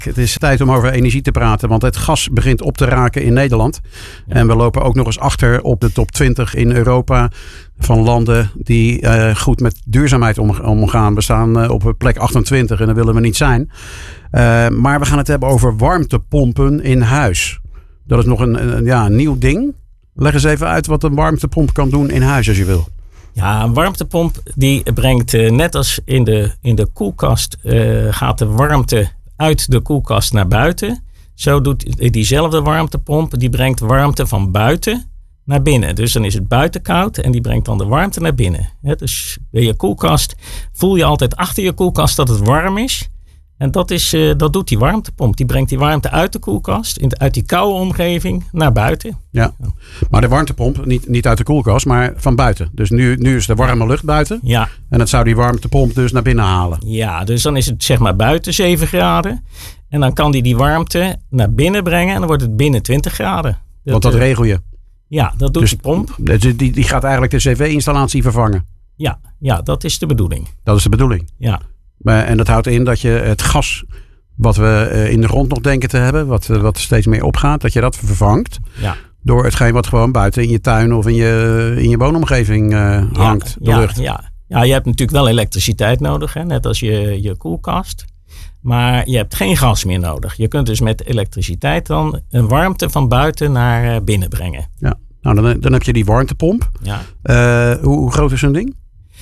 Het is tijd om over energie te praten, want het gas begint op te raken in Nederland. Ja. En we lopen ook nog eens achter op de top 20 in Europa van landen die goed met duurzaamheid omgaan. We staan op plek 28 en daar willen we niet zijn. Maar we gaan het hebben over warmtepompen in huis. Dat is nog een nieuw ding. Leg eens even uit wat een warmtepomp kan doen in huis als je wil. Ja, een warmtepomp die brengt net als in de koelkast gaat de warmte uit de koelkast naar buiten. Zo doet diezelfde warmtepomp, die brengt warmte van buiten naar binnen. Dus dan is het buiten koud en die brengt dan de warmte naar binnen. Dus bij je koelkast voel je altijd achter je koelkast dat het warm is. En dat doet die warmtepomp. Die brengt die warmte uit de koelkast, uit die koude omgeving, naar buiten. Ja, maar de warmtepomp, niet uit de koelkast, maar van buiten. Dus nu is de warme lucht buiten. Ja. En dat zou die warmtepomp dus naar binnen halen. Ja, dus dan is het zeg maar buiten 7 graden. En dan kan die warmte naar binnen brengen en dan wordt het binnen 20 graden. Want dat regel je. Ja, dat doet dus die pomp. Die gaat eigenlijk de cv-installatie vervangen. Ja, dat is de bedoeling. Dat is de bedoeling. Ja. En dat houdt in dat je het gas wat we in de grond nog denken te hebben, wat steeds meer opgaat, dat je dat vervangt door hetgeen wat gewoon buiten in je tuin of in je woonomgeving hangt, de lucht. Ja, je hebt natuurlijk wel elektriciteit nodig, hè? Net als je koelkast. Maar je hebt geen gas meer nodig. Je kunt dus met elektriciteit dan een warmte van buiten naar binnen brengen. Ja, nou dan heb je die warmtepomp. Ja. Hoe groot is zo'n ding?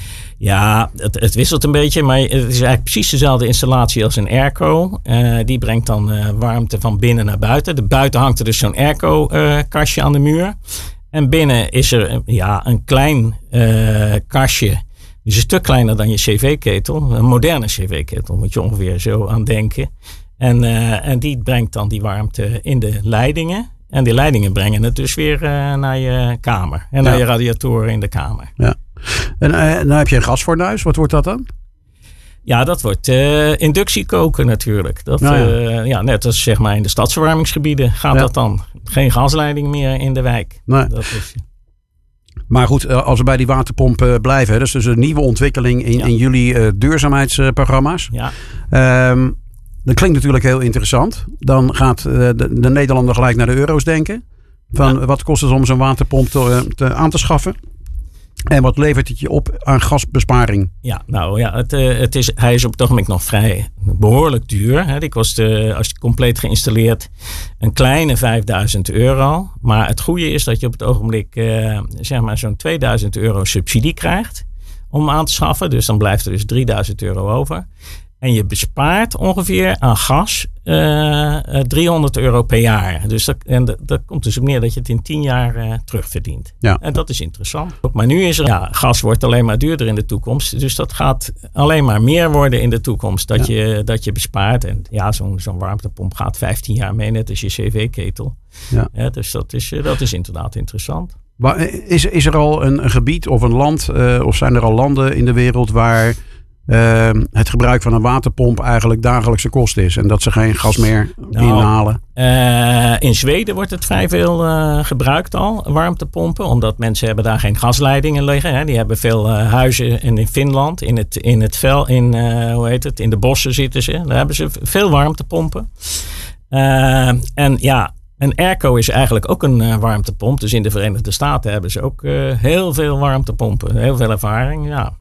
Ja, het wisselt een beetje, maar het is eigenlijk precies dezelfde installatie als een airco. Die brengt dan warmte van binnen naar buiten. De buiten hangt er dus zo'n airco-kastje aan de muur. En binnen is er een klein kastje. Dus een stuk kleiner dan je cv-ketel. Een moderne cv-ketel moet je ongeveer zo aan denken. En die brengt dan die warmte in de leidingen. En die leidingen brengen het dus weer naar je kamer. En naar je radiatoren in de kamer. Ja. En dan heb je een gasfornuis. Wat wordt dat dan? Ja, dat wordt inductiekoken natuurlijk. Net als zeg maar in de stadsverwarmingsgebieden gaat dat dan. Geen gasleiding meer in de wijk. Nee. Dat is... Maar goed, als we bij die waterpomp blijven. Dat is dus een nieuwe ontwikkeling in jullie duurzaamheidsprogramma's. Ja. Dat klinkt natuurlijk heel interessant. Dan gaat de Nederlander gelijk naar de euro's denken. Wat kost het om zo'n waterpomp aan te schaffen? En wat levert het je op aan gasbesparing? Ja, nou ja, hij is op het ogenblik nog vrij behoorlijk duur. Hè. Die kost, als je compleet geïnstalleerd, een kleine €5.000. Maar het goede is dat je op het ogenblik zeg maar zo'n €2.000 subsidie krijgt om aan te schaffen. Dus dan blijft er dus €3.000 over. En je bespaart ongeveer aan gas €300 per jaar. Dus dat komt dus op neer dat je het in 10 jaar terugverdient. Ja. En dat is interessant. Maar nu is gas wordt alleen maar duurder in de toekomst. Dus dat gaat alleen maar meer worden in de toekomst. Dat je bespaart. En zo'n warmtepomp gaat 15 jaar mee, net als je cv-ketel. Ja. Dus dat is inderdaad interessant. Is er al een gebied of een land, of zijn er al landen in de wereld waar het gebruik van een waterpomp eigenlijk dagelijkse kost is en dat ze geen gas meer inhalen? In Zweden wordt het vrij veel gebruikt al, warmtepompen, omdat mensen hebben daar geen gasleidingen liggen. Hè. Die hebben veel huizen in Finland, in de bossen zitten ze. Daar hebben ze veel warmtepompen. Een airco is eigenlijk ook een warmtepomp. Dus in de Verenigde Staten hebben ze ook heel veel warmtepompen. Heel veel ervaring. Ja,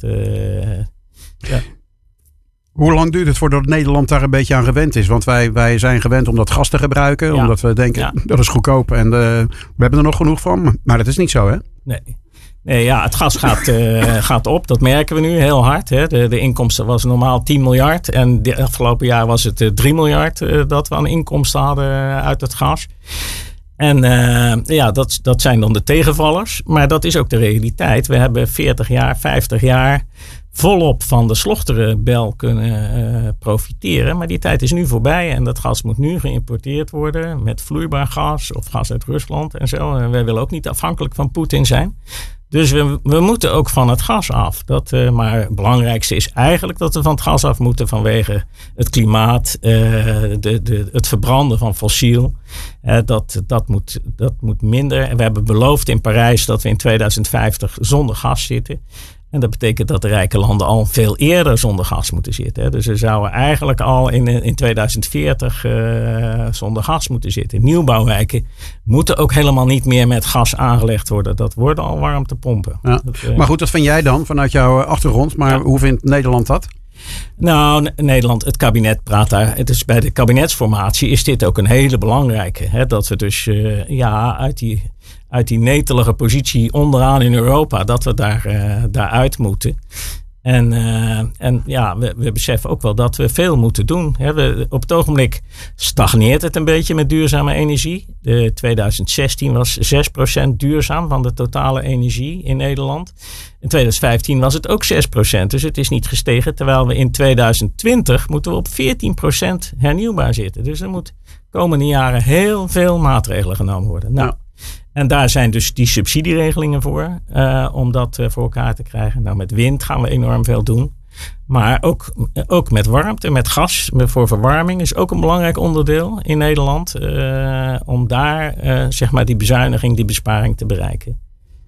ja. Hoe lang duurt het voordat Nederland daar een beetje aan gewend is? Want wij zijn gewend om dat gas te gebruiken. Ja. Omdat we denken, dat is goedkoop en we hebben er nog genoeg van. Maar dat is niet zo, hè? Nee, het gas gaat op. Dat merken we nu heel hard. Hè. De inkomsten was normaal 10 miljard. En de afgelopen jaar was het 3 miljard dat we aan inkomsten hadden uit het gas. En dat zijn dan de tegenvallers. Maar dat is ook de realiteit. We hebben 40 jaar, 50 jaar volop van de Slochterenbel kunnen profiteren. Maar die tijd is nu voorbij. En dat gas moet nu geïmporteerd worden met vloeibaar gas of gas uit Rusland en zo. En wij willen ook niet afhankelijk van Poetin zijn. Dus we moeten ook van het gas af. Maar het belangrijkste is eigenlijk dat we van het gas af moeten vanwege het klimaat, het verbranden van fossiel. Dat moet minder. En we hebben beloofd in Parijs dat we in 2050 zonder gas zitten. En dat betekent dat de rijke landen al veel eerder zonder gas moeten zitten. Hè. Dus ze zouden eigenlijk al in 2040 zonder gas moeten zitten. Nieuwbouwwijken moeten ook helemaal niet meer met gas aangelegd worden. Dat worden al warmtepompen. Ja. Maar goed, dat vind jij dan vanuit jouw achtergrond. Maar hoe vindt Nederland dat? Nou, Nederland, het kabinet praat daar. Het is bij de kabinetsformatie is dit ook een hele belangrijke. Hè, dat we dus uit die netelige positie onderaan in Europa, dat we daaruit moeten. En we beseffen ook wel dat we veel moeten doen. Op het ogenblik stagneert het een beetje met duurzame energie. 2016 was 6% duurzaam van de totale energie in Nederland. In 2015 was het ook 6%, dus het is niet gestegen. Terwijl we in 2020 moeten we op 14% hernieuwbaar zitten. Dus er moet de komende jaren heel veel maatregelen genomen worden. Nou, en daar zijn dus die subsidieregelingen voor, om dat voor elkaar te krijgen. Nou, met wind gaan we enorm veel doen. Maar ook met warmte, met gas voor verwarming is ook een belangrijk onderdeel in Nederland. Om daar zeg maar die bezuiniging, die besparing te bereiken.